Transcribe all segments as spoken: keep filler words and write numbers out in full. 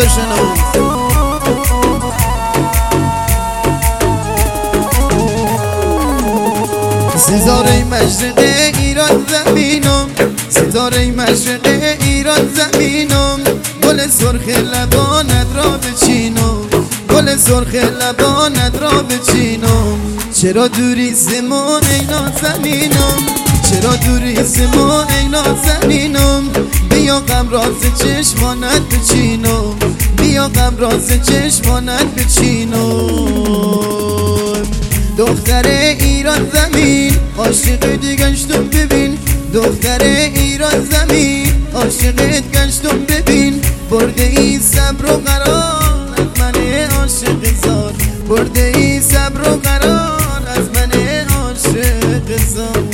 بشنو. ستاره مشرق ایران زمینم، ستاره مشرق ایران زمینم، گل سرخ لبانت را بچینم، گل سرخ لبانت را بچینم. چرا دوری زمان اینا زمینم، چرا دوری زمان اینا زمینم. بیا غم راز چشمانت بچینم، بیا غم راز چشمانت بچینم. دختر ایران زمین عاشقت گشتم ببین، دختر ایران زمین عاشقت گشتم ببین. برده ای صبر و قرار از من عاشق زار، برده ای صبر و قرار از من عاشق زار.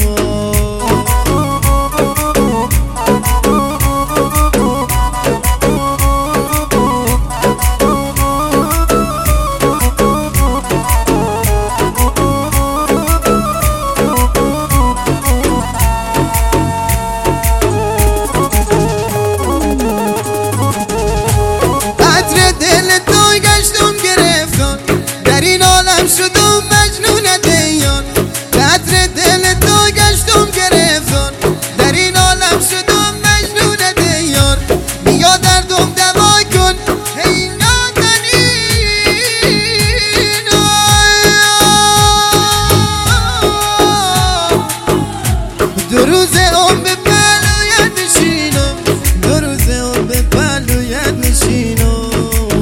شدم مجنون دیان، قدر دل تو گشتم گرفتان، در این عالم شدم مجنون دیان. بیا دردم دوا کن ای نازنین، دو روز عمر به پهلویت نشینم، دو روز عمر به پهلویت نشینم.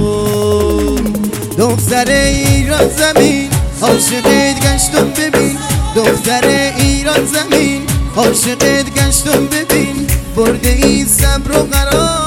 دختر ایران زمین عاشقت گشتم ببین، دختر ایران زمین عاشقت گشتم ببین. برده ای صبر و قرار